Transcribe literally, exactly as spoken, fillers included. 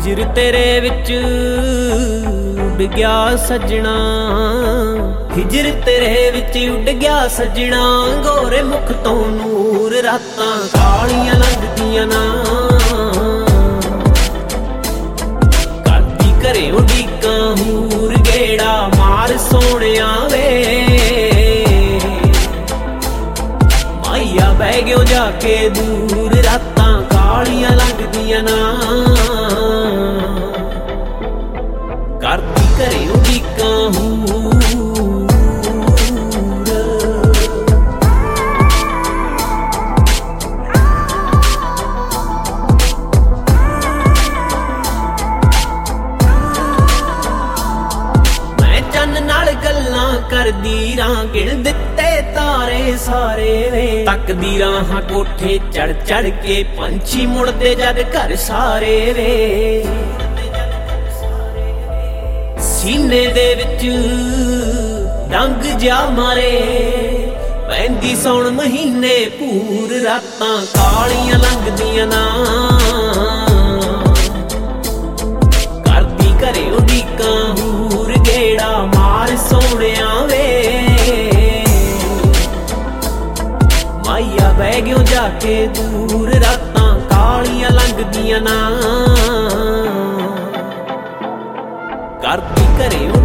ਹਿਜਰ ਤੇਰੇ ਵਿੱਚ ਉੱਡ ਗਿਆ ਸੱਜਣਾ, ਹਿਜਰ ਤੇਰੇ ਵਿੱਚ ਉੱਡ ਗਿਆ ਸੱਜਣਾ। ਗੋਰੇ ਮੁਖ ਤੋਂ ਨੂਰ ਰਾਤਾਂ ਕਾਲੀਆਂ ਲੰਘਦੀਆਂ ਨਾ, ਕਰਦੀ ਘਰੇ ਉਡੀਕਾਂ ਹੂਰ ਗੇੜਾ ਮਾਰ ਸੋਹਣਿਆ ਵੇ। ਮਾਈਆ ਬਹਿ ਗਿਓ ਜਾ ਕੇ ਦੂਰ ਰਾਤਾਂ ਕਾਲੀਆਂ ਲੰਘਦੀਆਂ ਨਾ, ਕਰਦੀ ਘਰੇ ਉਡੀਕਾਂ ਹੂਰ। ਮੈਂ ਚੰਨ ਨਾਲ ਗੱਲਾਂ ਕਰਦੀ ਰਾਂ ਗਿਣ ਦਿੱਤੇ ਤਾਰੇ ਸਾਰੇ ਵੇ, ਤੱਕਦੀ ਰਾਹਾਂ ਕੋਠੇ ਚੜ ਚੜ ਕੇ ਪੰਛੀ ਮੁੜਦੇ ਜਦ ਘਰ ਸਾਰੇ ਵੇ। ਸੀਨੇ ਦੇ ਵਿੱਚ ਡੰਗ ਜਾ ਮਾਰੇ ਪੈਂਦੀ ਸੌਣ ਮਹੀਨੇ ਭੂਰ ਰਾਤਾਂ ਕਾਲੀਆਂ ਲੰਘਦੀਆਂ ਨਾ, ਕਰਦੀ ਘਰੇ ਉਡੀਕਾਂ ਹੂਰ ਗੇੜਾ ਮਾਰ ਸੋਹਣਿਆ ਵੇ। ਮਾਈਆ ਬਹਿ ਗਿਓ ਜਾ ਕੇ ਦੂਰ ਰਾਤਾਂ ਕਾਲੀਆਂ ਲੰਘਦੀਆਂ ਨਾ, ਕਰਦੀ ਘਰੇ